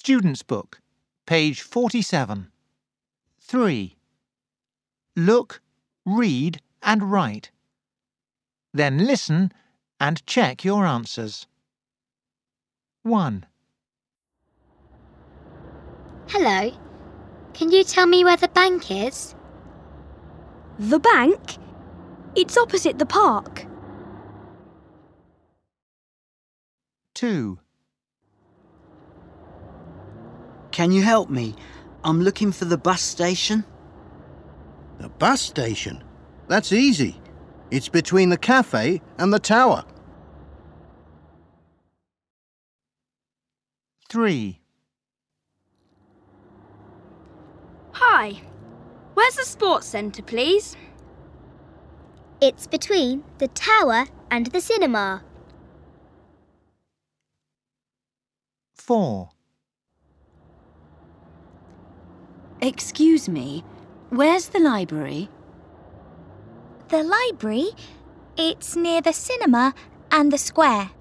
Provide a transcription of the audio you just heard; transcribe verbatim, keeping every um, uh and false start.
Student's Book, page forty-seven. three. Look, read and write. Then listen and check your answers. one. Hello. Can you tell me where the bank is? The bank? It's opposite the park. two. Can you help me? I'm looking for the bus station. The bus station? That's easy. It's between the cafe and the tower. three. Hi. Where's the sports centre, please? It's between the tower and the cinema. four. Excuse me, where's the library? The library? It's near the cinema and the square.